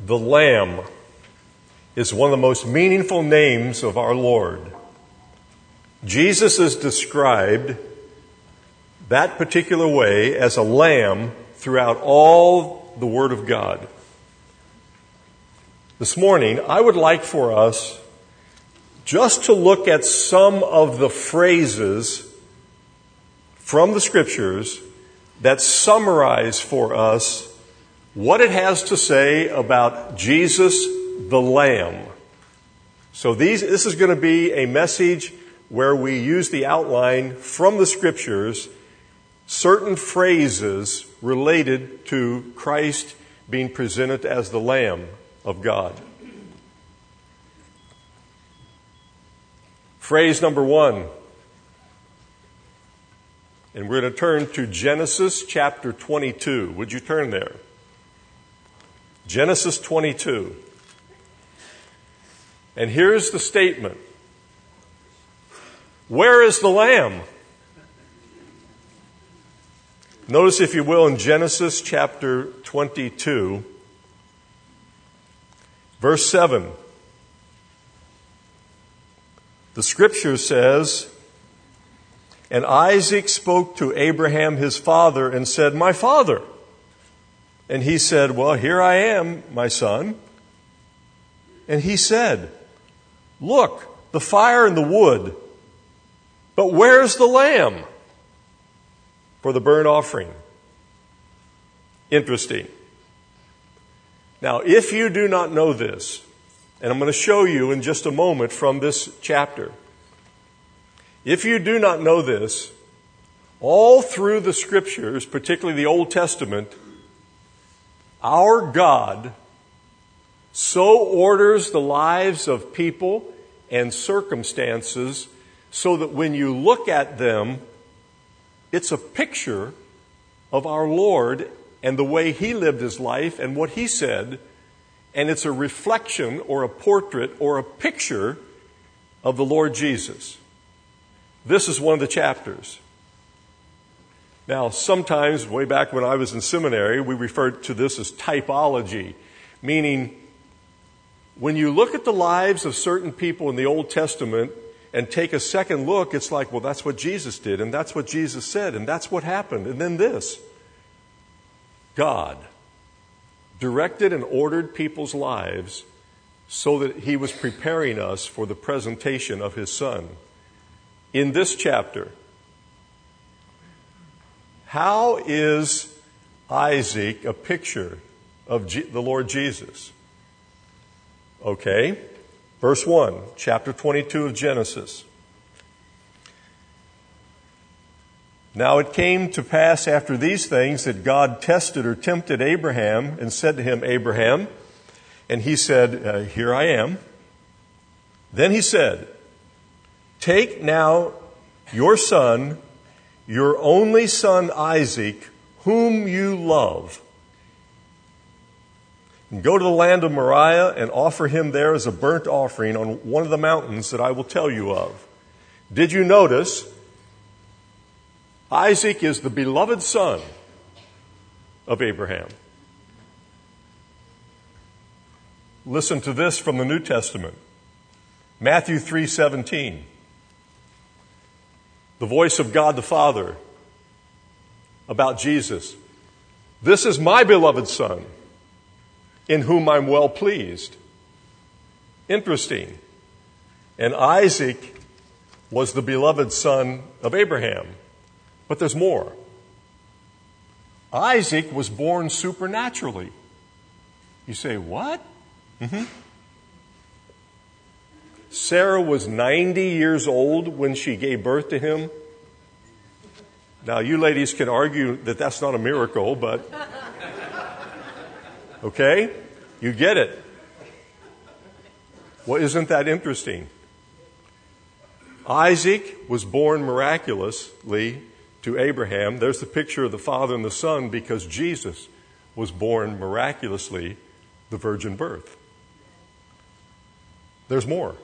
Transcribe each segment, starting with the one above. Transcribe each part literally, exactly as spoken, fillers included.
The Lamb is one of the most meaningful names of our Lord. Jesus is described that particular way as a lamb throughout all the Word of God. This morning, I would like for us just to look at some of the phrases from the Scriptures that summarize for us what it has to say about Jesus the Lamb. So these, this is going to be a message where we use the outline from the Scriptures, certain phrases related to Christ being presented as the Lamb of God. Phrase number one. And we're going to turn to Genesis chapter twenty-two. Would you turn there? Genesis twenty-two. And here's the statement. Where is the Lamb? Notice, if you will, in Genesis chapter twenty-two, verse seven. The Scripture says, "And Isaac spoke to Abraham his father and said, 'My father.' And he said, 'Well, here I am, my son.' And he said, 'Look, the fire and the wood, but where's the lamb for the burnt offering?'" Interesting. Now, if you do not know this, and I'm going to show you in just a moment from this chapter, if you do not know this, all through the Scriptures, particularly the Old Testament, our God so orders the lives of people and circumstances so that when you look at them, it's a picture of our Lord and the way He lived His life and what He said, and it's a reflection or a portrait or a picture of the Lord Jesus. This is one of the chapters. Now, sometimes, way back when I was in seminary, we referred to this as typology, meaning when you look at the lives of certain people in the Old Testament and take a second look, it's like, well, that's what Jesus did, and that's what Jesus said, and that's what happened, and then this. God directed and ordered people's lives so that He was preparing us for the presentation of His Son. In this chapter, how is Isaac a picture of G- the Lord Jesus? Okay, verse one, chapter twenty-two of Genesis. "Now it came to pass after these things that God tested or tempted Abraham and said to him, 'Abraham,' and he said, uh, 'Here I am.' Then He said, 'Take now your son, your only son Isaac, whom you love, and go to the land of Moriah and offer him there as a burnt offering on one of the mountains that I will tell you of.'" Did you notice? Isaac is the beloved son of Abraham. Listen to this from the New Testament. Matthew three seventeen. The voice of God the Father about Jesus. "This is my beloved Son, in whom I'm well pleased." Interesting. And Isaac was the beloved son of Abraham. But there's more. Isaac was born supernaturally. You say, what? Mm-hmm. Sarah was ninety years old when she gave birth to him. Now, you ladies can argue that that's not a miracle, but okay, you get it. Well, isn't that interesting? Isaac was born miraculously to Abraham. There's the picture of the Father and the Son, because Jesus was born miraculously, the virgin birth. There's more.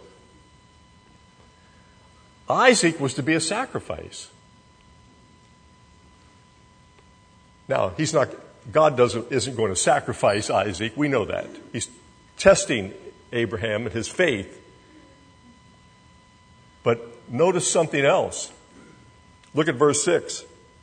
Isaac was to be a sacrifice. Now, he's not God doesn't, isn't going to sacrifice Isaac. We know that. He's testing Abraham and his faith. But notice something else. Look at verse six.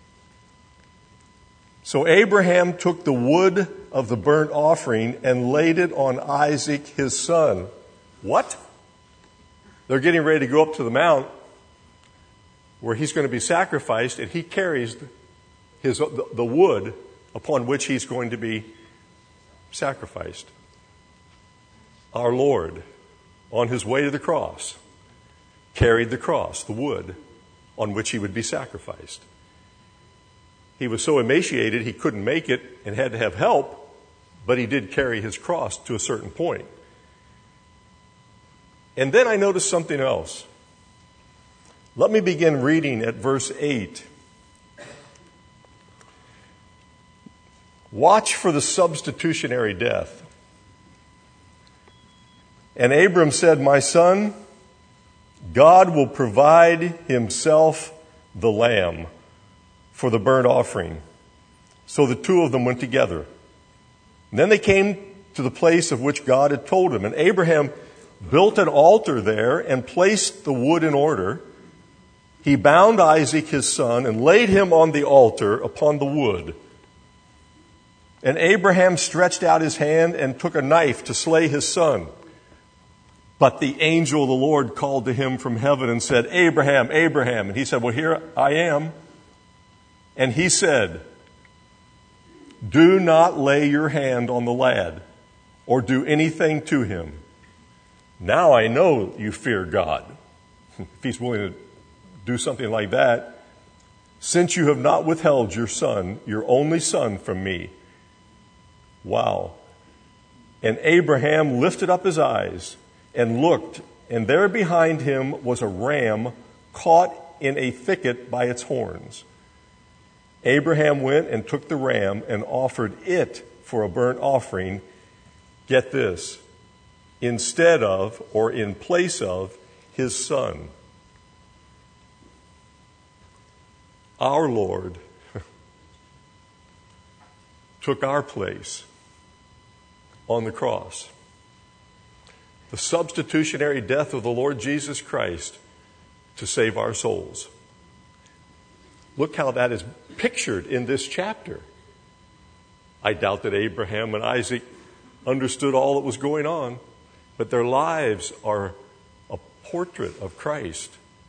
So Abraham took the wood of the burnt offering and laid it on Isaac his son. What? They're getting ready to go up to the mount where he's going to be sacrificed, and he carries his, the, the wood upon which he's going to be sacrificed. Our Lord, on his way to the cross, carried the cross, the wood, on which he would be sacrificed. He was so emaciated he couldn't make it and had to have help, but he did carry his cross to a certain point. And then I noticed something else. Let me begin reading at verse eight. Watch for the substitutionary death. And Abram said, my son, God will provide himself the lamb for the burnt offering. So the two of them went together. And then they came to the place of which God had told him. And Abraham built an altar there and placed the wood in order. He bound Isaac his son and laid him on the altar upon the wood. And Abraham stretched out his hand and took a knife to slay his son. But the angel of the Lord called to him from heaven and said, Abraham, Abraham. And he said, well, here I am. And he said, do not lay your hand on the lad or do anything to him. Now I know you fear God. If he's willing to do something like that, since you have not withheld your son, your only son, from me. Wow. And Abraham lifted up his eyes and looked, and there behind him was a ram caught in a thicket by its horns. Abraham went and took the ram and offered it for a burnt offering. Get this, instead of or in place of his son. Our Lord took our place on the cross. The substitutionary death of the Lord Jesus Christ to save our souls. Look how that is pictured in this chapter. I doubt that Abraham and Isaac understood all that was going on, but their lives are a portrait of Christ.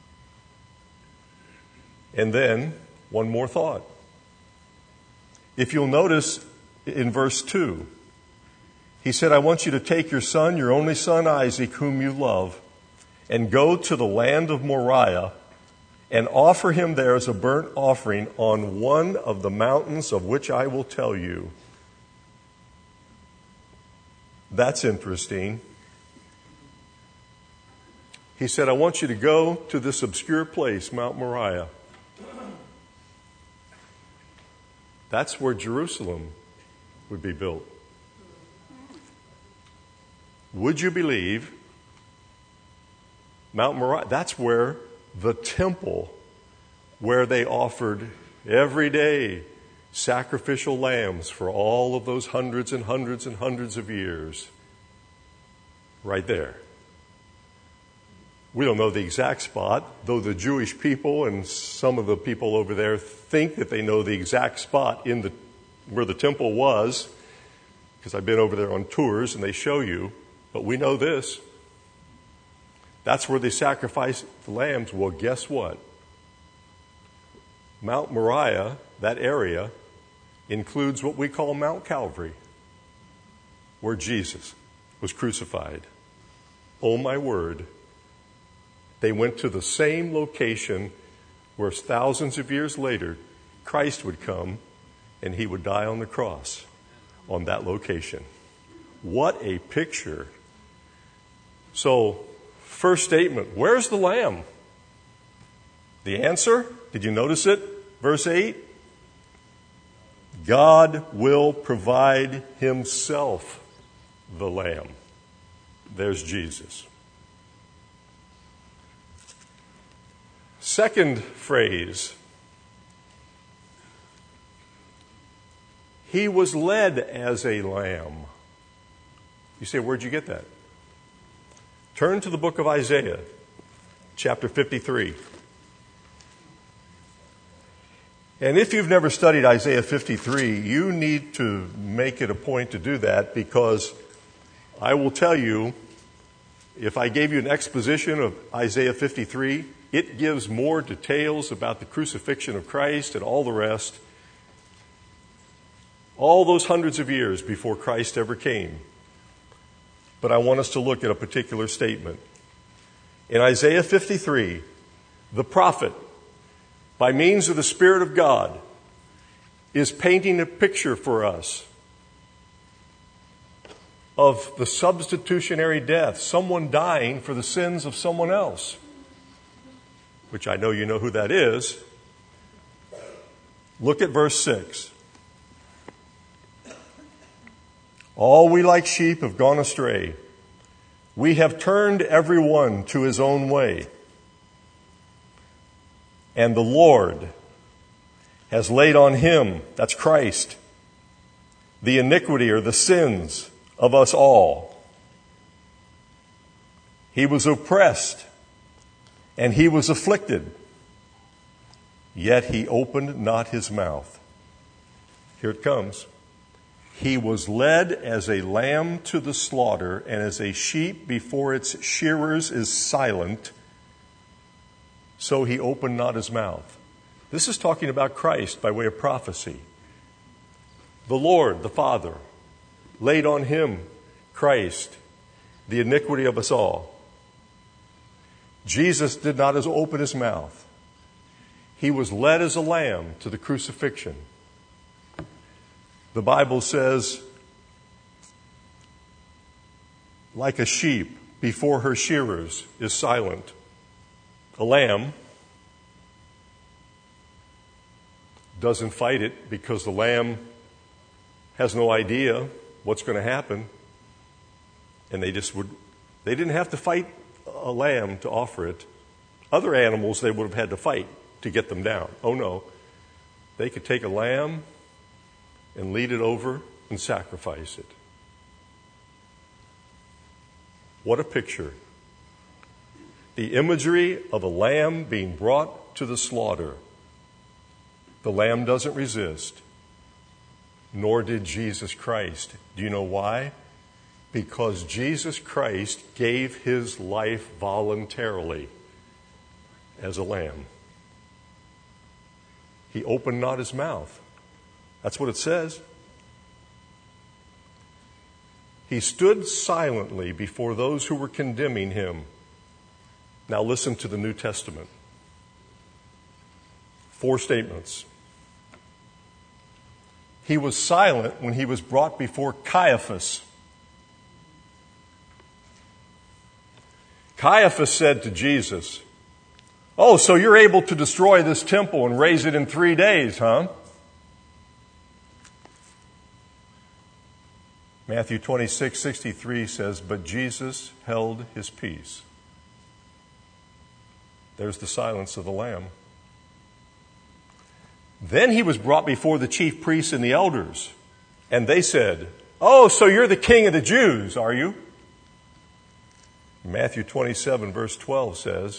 And then, one more thought. If you'll notice in verse two, he said, I want you to take your son, your only son Isaac, whom you love, and go to the land of Moriah and offer him there as a burnt offering on one of the mountains of which I will tell you. That's interesting. He said, I want you to go to this obscure place, Mount Moriah. That's where Jerusalem would be built. Would you believe Mount Moriah? That's where the temple, where they offered every day sacrificial lambs for all of those hundreds and hundreds and hundreds of years. Right there. We don't know the exact spot, though the Jewish people and some of the people over there think that they know the exact spot in the where the temple was, because I've been over there on tours and they show you. But we know this. That's where they sacrificed the lambs. Well, guess what? Mount Moriah, that area, includes what we call Mount Calvary, where Jesus was crucified. Oh, my word. They went to the same location where thousands of years later, Christ would come and he would die on the cross on that location. What a picture. So, first statement, where's the lamb? The answer, did you notice it? Verse eight. God will provide himself the lamb. There's Jesus. Second phrase. He was led as a lamb. You say, where'd you get that? Turn to the book of Isaiah, chapter fifty-three. And if you've never studied Isaiah fifty-three, you need to make it a point to do that, because I will tell you, if I gave you an exposition of Isaiah fifty-three, it gives more details about the crucifixion of Christ and all the rest. All those hundreds of years before Christ ever came. But I want us to look at a particular statement. In Isaiah fifty-three, the prophet, by means of the Spirit of God, is painting a picture for us of the substitutionary death, someone dying for the sins of someone else, which I know you know who that is. Look at verse six. All we like sheep have gone astray. We have turned every one to his own way. And the Lord has laid on him, that's Christ, the iniquity or the sins of us all. He was oppressed and he was afflicted, yet he opened not his mouth. Here it comes. He was led as a lamb to the slaughter, and as a sheep before its shearers is silent, so he opened not his mouth. This is talking about Christ by way of prophecy. The Lord, the Father, laid on him, Christ, the iniquity of us all. Jesus did not open his mouth. He was led as a lamb to the crucifixion. The Bible says, like a sheep before her shearers is silent. A lamb doesn't fight it because the lamb has no idea what's going to happen. And they just would, they didn't have to fight a lamb to offer it. Other animals they would have had to fight to get them down. Oh no. They could take a lamb and lead it over and sacrifice it. What a picture. The imagery of a lamb being brought to the slaughter. The lamb doesn't resist, nor did Jesus Christ. Do you know why? Because Jesus Christ gave his life voluntarily as a lamb. He opened not his mouth. That's what it says. He stood silently before those who were condemning him. Now listen to the New Testament. Four statements. He was silent when he was brought before Caiaphas. Caiaphas said to Jesus, "Oh, so you're able to destroy this temple and raise it in three days, huh?" Matthew twenty-six sixty-three says, "But Jesus held his peace." There's the silence of the Lamb. Then he was brought before the chief priests and the elders, and they said, "Oh, so you're the king of the Jews, are you?" Matthew twenty-seven verse twelve says,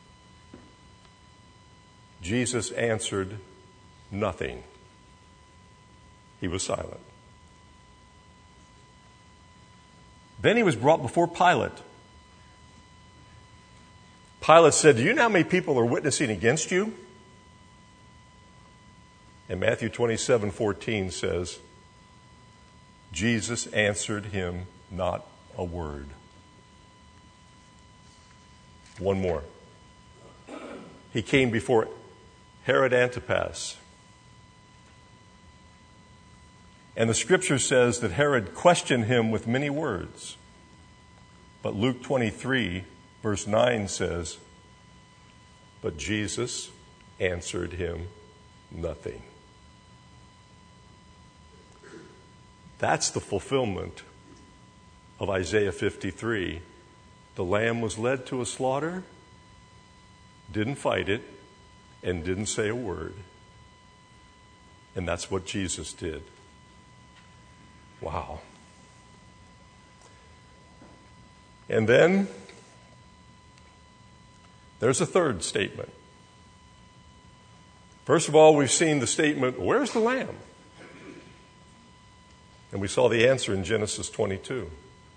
Jesus answered nothing. He was silent. Then he was brought before Pilate. Pilate said, "Do you know how many people are witnessing against you?" And Matthew twenty-seven fourteen says, Jesus answered him not a word. One more. He came before Herod Antipas. And the scripture says that Herod questioned him with many words. But Luke twenty-three, verse nine says, but Jesus answered him nothing. That's the fulfillment of Isaiah fifty-three. The lamb was led to a slaughter, didn't fight it, and didn't say a word. And that's what Jesus did. Wow. And then there's a third statement. First of all, we've seen the statement, where's the lamb? And we saw the answer in Genesis twenty-two.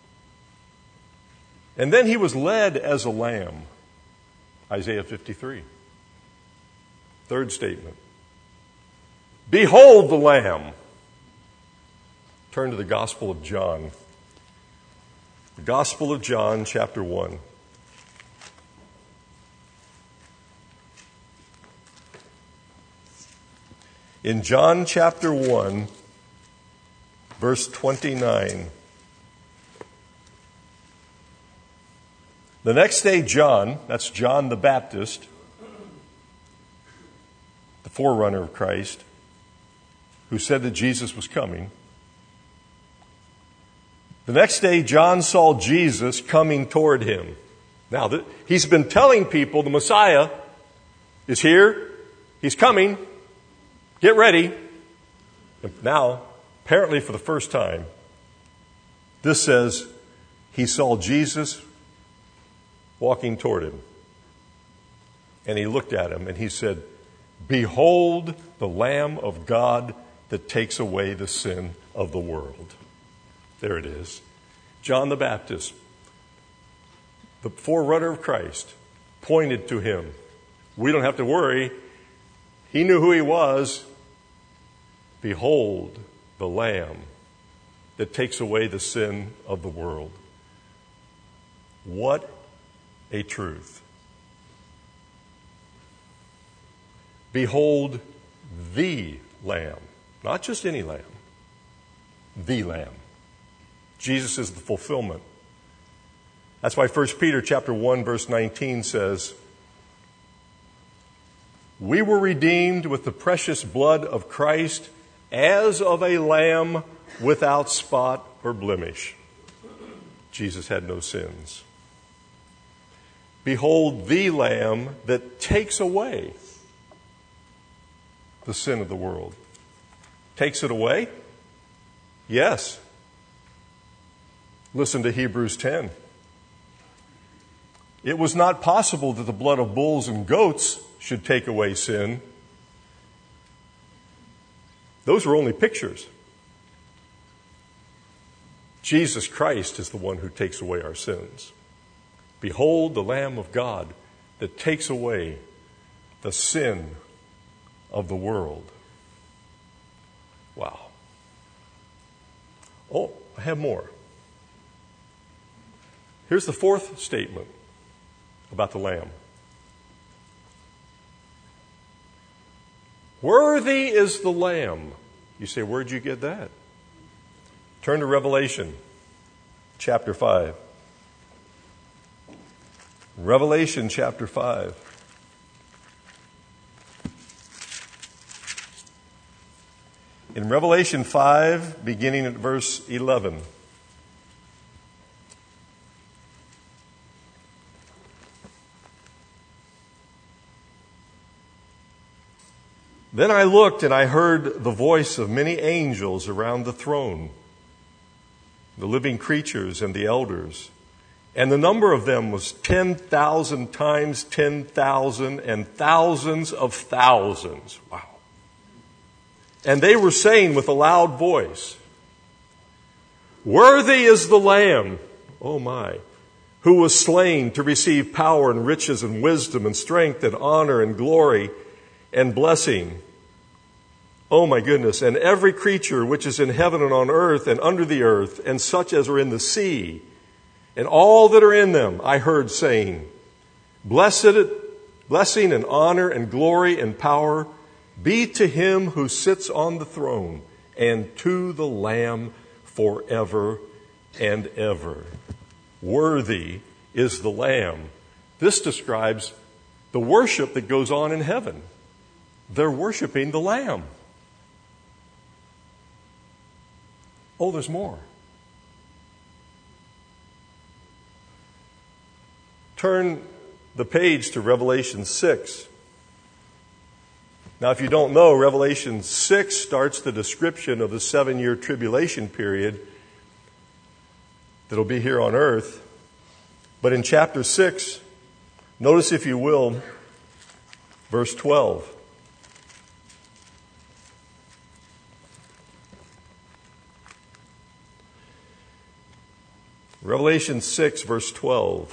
And then he was led as a lamb, Isaiah fifty-three. Third statement. Behold the lamb. Turn to the Gospel of John. The Gospel of John, chapter one. In John chapter one, verse twenty-nine. The next day, John, that's John the Baptist, the forerunner of Christ, who said that Jesus was coming. The next day, John saw Jesus coming toward him. Now, th- he's been telling people the Messiah is here. He's coming. Get ready. And now, apparently for the first time, this says he saw Jesus walking toward him. And he looked at him and he said, behold the Lamb of God that takes away the sin of the world. There it is. John the Baptist, the forerunner of Christ, pointed to him. We don't have to worry. He knew who he was. Behold the Lamb that takes away the sin of the world. What a truth. Behold the Lamb. Not just any lamb. The Lamb. Jesus is the fulfillment. That's why First Peter chapter one, verse nineteen says, we were redeemed with the precious blood of Christ as of a lamb without spot or blemish. Jesus had no sins. Behold the Lamb that takes away the sin of the world. Takes it away? Yes. Listen to Hebrews ten. It was not possible that the blood of bulls and goats should take away sin. Those were only pictures. Jesus Christ is the one who takes away our sins. Behold the Lamb of God that takes away the sin of the world. Wow. Oh, I have more. Here's the fourth statement about the Lamb. Worthy is the Lamb. You say, where'd you get that? Turn to Revelation chapter five. Revelation chapter five. In Revelation five, beginning at verse eleven. Then I looked and I heard the voice of many angels around the throne, the living creatures and the elders. And the number of them was ten thousand times ten thousand and thousands of thousands. Wow. And they were saying with a loud voice, worthy is the Lamb, oh my, who was slain to receive power and riches and wisdom and strength and honor and glory and blessing. Oh my goodness. And every creature which is in heaven and on earth and under the earth and such as are in the sea and all that are in them, I heard saying, blessed, blessing and honor and glory and power be to him who sits on the throne and to the Lamb forever and ever. Worthy is the Lamb. This describes the worship that goes on in heaven. They're worshiping the Lamb. Oh, there's more. Turn the page to Revelation six. Now, if you don't know, Revelation six starts the description of the seven-year tribulation period that'll be here on earth. But in chapter six, notice, if you will, verse twelve. Revelation six, verse twelve.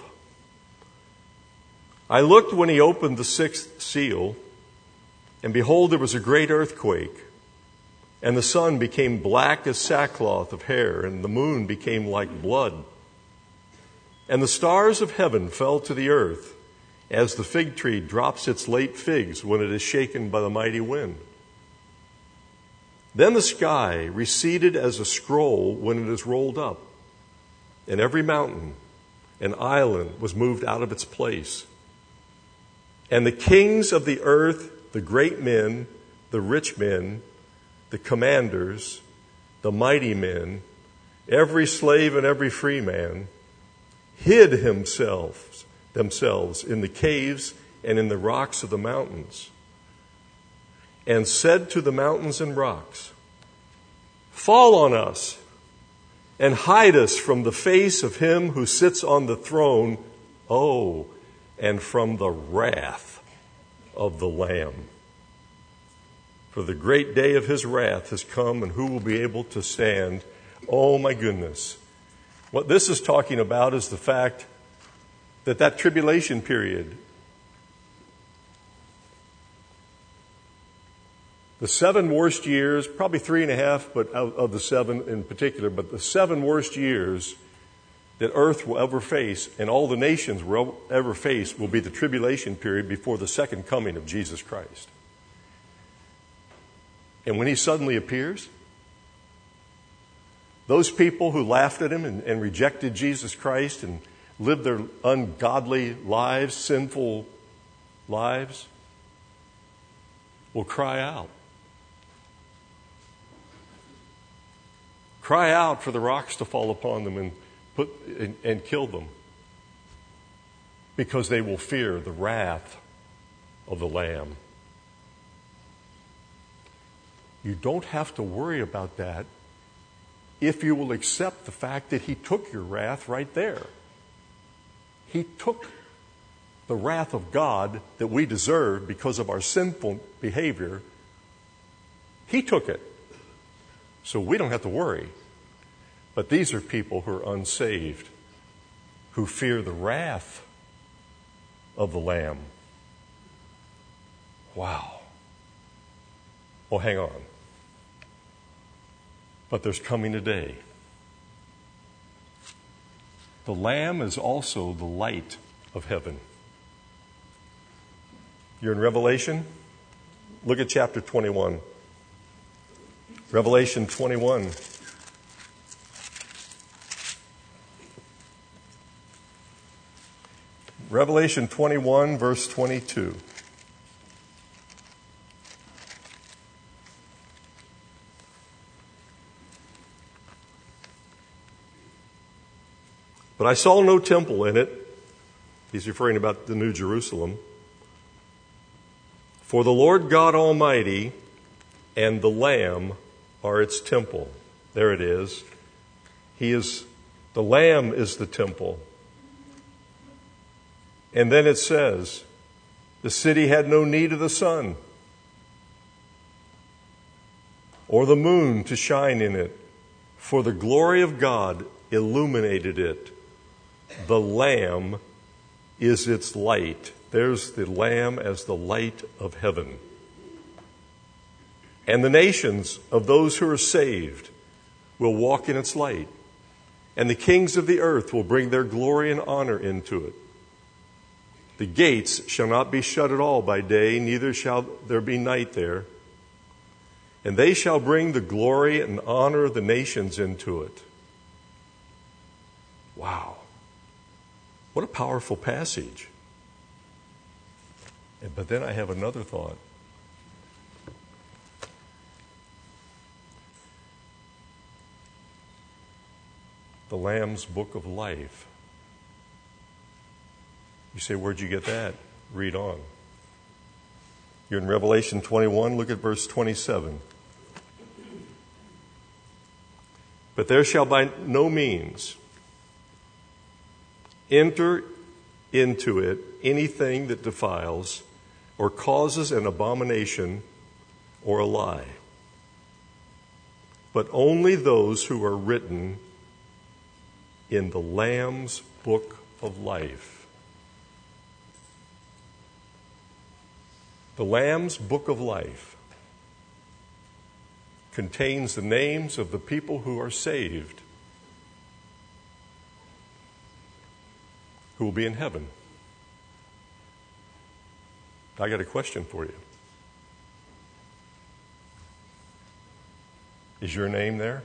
I looked when he opened the sixth seal, and behold, there was a great earthquake, and the sun became black as sackcloth of hair, and the moon became like blood. And the stars of heaven fell to the earth, as the fig tree drops its late figs when it is shaken by the mighty wind. Then the sky receded as a scroll when it is rolled up, and every mountain and island was moved out of its place. And the kings of the earth, the great men, the rich men, the commanders, the mighty men, every slave and every free man, hid himself, themselves in the caves and in the rocks of the mountains, and said to the mountains and rocks, fall on us and hide us from the face of him who sits on the throne, oh, and from the wrath of the Lamb. For the great day of his wrath has come, and who will be able to stand? Oh, my goodness. What this is talking about is the fact that that tribulation period, the seven worst years, probably three and a half, but of the seven in particular, but the seven worst years that earth will ever face and all the nations will ever face will be the tribulation period before the second coming of Jesus Christ. And when he suddenly appears, those people who laughed at him and, and rejected Jesus Christ and lived their ungodly lives, sinful lives, will cry out. Cry out for the rocks to fall upon them and put and, and kill them, because they will fear the wrath of the Lamb. You don't have to worry about that if you will accept the fact that he took your wrath right there. He took the wrath of God that we deserve because of our sinful behavior. He took it. So we don't have to worry. But these are people who are unsaved, who fear the wrath of the Lamb. Wow. Oh, hang on. But there's coming a day. The Lamb is also the light of heaven. You're in Revelation? Look at chapter twenty-one. Revelation twenty-one. Revelation twenty-one, verse twenty-two. But I saw no temple in it. He's referring about the New Jerusalem. For the Lord God Almighty and the Lamb are its temple. There it is. He is, the Lamb is the temple. And then it says, the city had no need of the sun or the moon to shine in it, for the glory of God illuminated it. The Lamb is its light. There's the Lamb as the light of heaven. And the nations of those who are saved will walk in its light. And the kings of the earth will bring their glory and honor into it. The gates shall not be shut at all by day, neither shall there be night there. And they shall bring the glory and honor of the nations into it. Wow. What a powerful passage. But then I have another thought. The Lamb's Book of Life. You say, where'd you get that? Read on. You're in Revelation twenty-one, look at verse twenty-seven. But there shall by no means enter into it anything that defiles or causes an abomination or a lie, but only those who are written in the Lamb's book of life. The Lamb's book of life contains the names of the people who are saved, who will be in heaven. I got a question for you. Is your name there?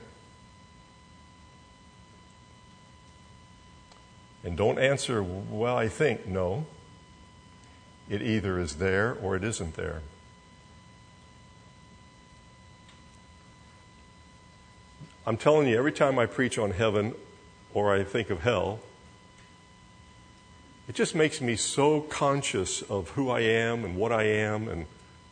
And don't answer, well, I think. No. It either is there or it isn't there. I'm telling you, every time I preach on heaven or I think of hell, it just makes me so conscious of who I am and what I am, and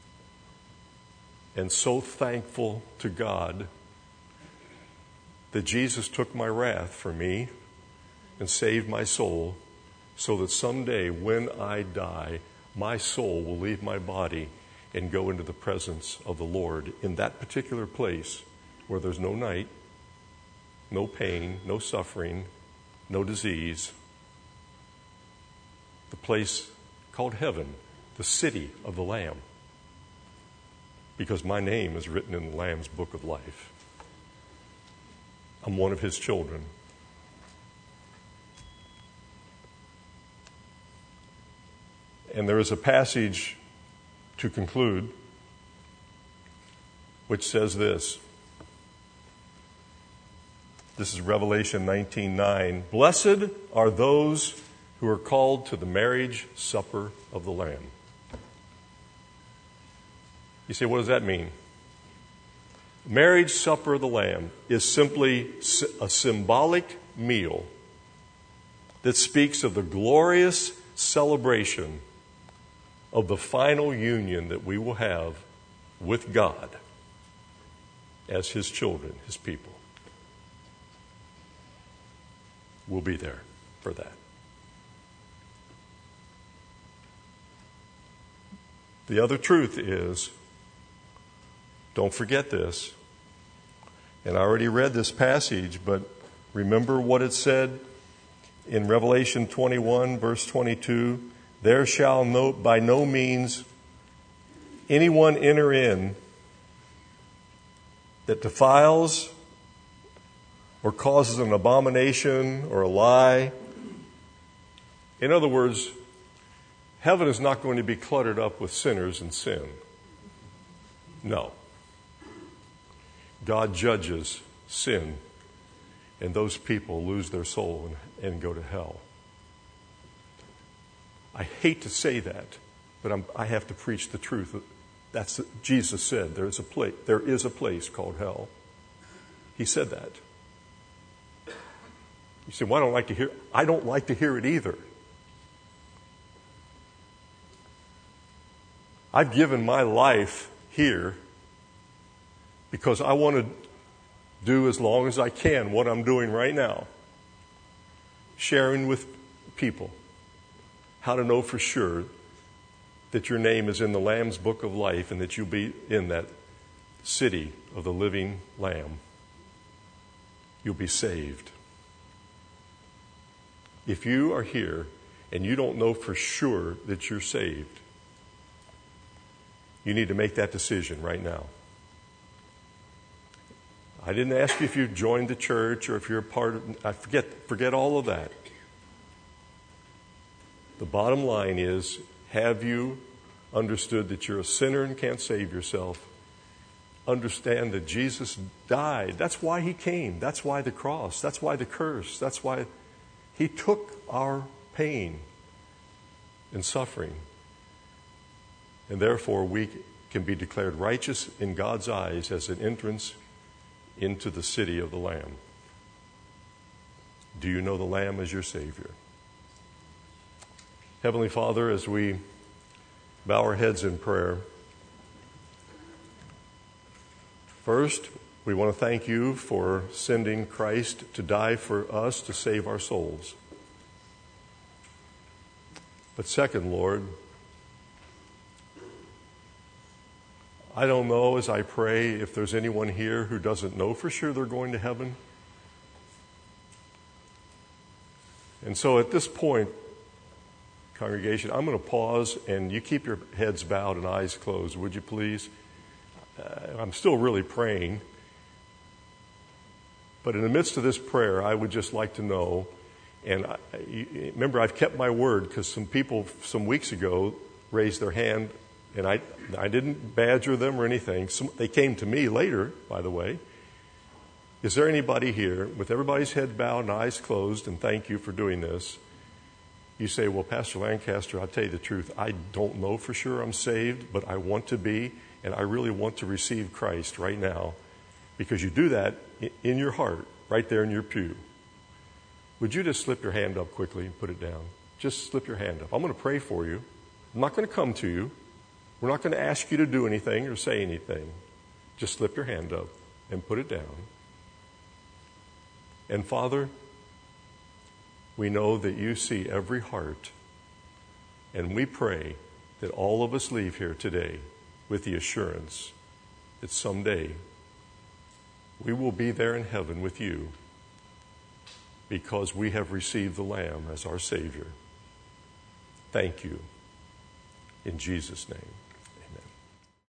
and so thankful to God that Jesus took my wrath for me and saved my soul, so that someday when I die, my soul will leave my body and go into the presence of the Lord in that particular place where there's no night, no pain, no suffering, no disease. The place called heaven, the city of the Lamb, because my name is written in the Lamb's book of life. I'm one of his children. And there is a passage to conclude which says this. This is Revelation nineteen nine. Blessed are those who are called to the marriage supper of the Lamb. You say, what does that mean? Marriage supper of the Lamb is simply a symbolic meal that speaks of the glorious celebration of the final union that we will have with God as his children, his people. We'll be there for that. The other truth is, don't forget this, and I already read this passage, but remember what it said in Revelation twenty-one, verse twenty-two, there shall no, by no means anyone enter in that defiles or causes an abomination or a lie. In other words, heaven is not going to be cluttered up with sinners and sin. No. God judges sin, and those people lose their soul and, and go to hell. I hate to say that, but I'm, I have to preach the truth. That's Jesus said there is a place. There is a place called hell. He said that. You say, well, I don't like to hear. I don't like to hear it either. I've given my life here because I want to do as long as I can what I'm doing right now, sharing with people how to know for sure that your name is in the Lamb's book of life and that you'll be in that city of the living Lamb. You'll be saved. If you are here and you don't know for sure that you're saved, you need to make that decision right now. I didn't ask you if you joined the church or if you're a part of, I forget, forget all of that. The bottom line is, have you understood that you're a sinner and can't save yourself? Understand that Jesus died. That's why he came. That's why the cross. That's why the curse. That's why he took our pain and suffering. And therefore, we can be declared righteous in God's eyes as an entrance into the city of the Lamb. Do you know the Lamb as your Savior? Heavenly Father, as we bow our heads in prayer, First, we want to thank you for sending Christ to die for us to save our souls. But second, Lord, I don't know as I pray if there's anyone here who doesn't know for sure they're going to heaven. And so at this point, congregation, I'm going to pause and you keep your heads bowed and eyes closed, would you please? Uh, I'm still really praying. But in the midst of this prayer, I would just like to know, and I, remember I've kept my word because some people some weeks ago raised their hand, and I, I didn't badger them or anything. Some, they came to me later, by the way. Is there anybody here, with everybody's head bowed and eyes closed, and thank you for doing this, you say, well, Pastor Lancaster, I'll tell you the truth. I don't know for sure I'm saved, but I want to be, and I really want to receive Christ right now. Because you do that in your heart, right there in your pew. Would you just slip your hand up quickly and put it down? Just slip your hand up. I'm going to pray for you. I'm not going to come to you. We're not going to ask you to do anything or say anything. Just slip your hand up and put it down. And Father, we know that you see every heart. And we pray that all of us leave here today with the assurance that someday we will be there in heaven with you because we have received the Lamb as our Savior. Thank you. In Jesus' name.